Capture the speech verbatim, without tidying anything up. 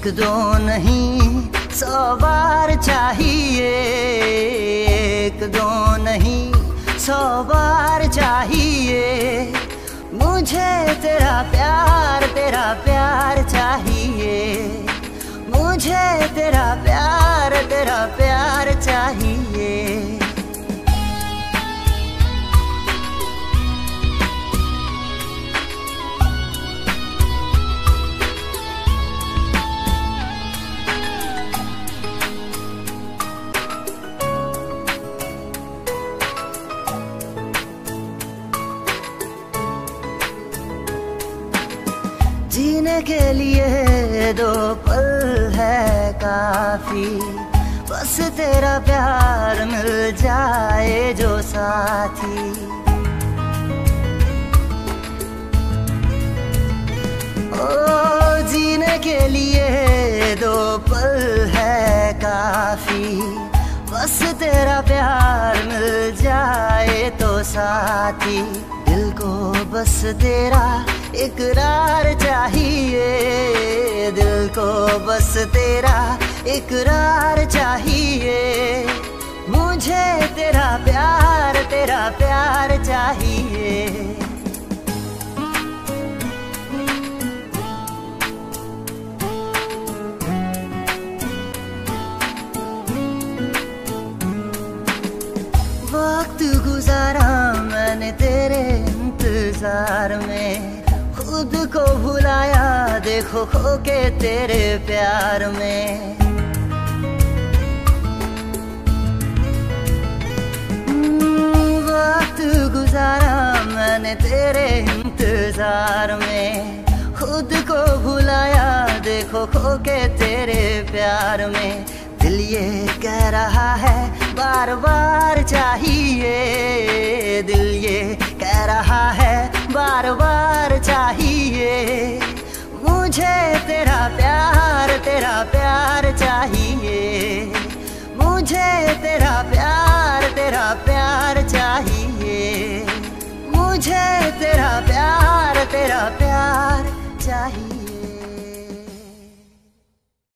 दो नहीं सौ बार चाहिए, एक दो नहीं सौ बार चाहिए। मुझे तेरा प्यार तेरा प्यार चाहिए, मुझे तेरा प्यार तेरा प्यार चाहिए। जीने के लिए दो पल है काफी, बस तेरा प्यार मिल जाए जो साथी। ओ जीने के लिए दो पल है काफी, बस तेरा प्यार मिल जाए तो साथी। दिल को बस तेरा इकरार चाहिए, दिल को बस तेरा इकरार चाहिए। मुझे तेरा प्यार तेरा प्यार चाहिए। वक्त गुजारा मैंने तेरे इंतजार में, खुद को भुलाया देखो खो के तेरे प्यार में। वक्त गुजारा मैंने तेरे इंतजार में, खुद को भुलाया देखो खो के तेरे प्यार में। दिल ये कह रहा है बार बार चाहिए, दिल ये कह रहा है बार बार चाहिए। मुझे तेरा प्यार तेरा प्यार चाहिए, मुझे तेरा प्यार तेरा प्यार चाहिए। मुझे तेरा प्यार तेरा प्यार चाहिए।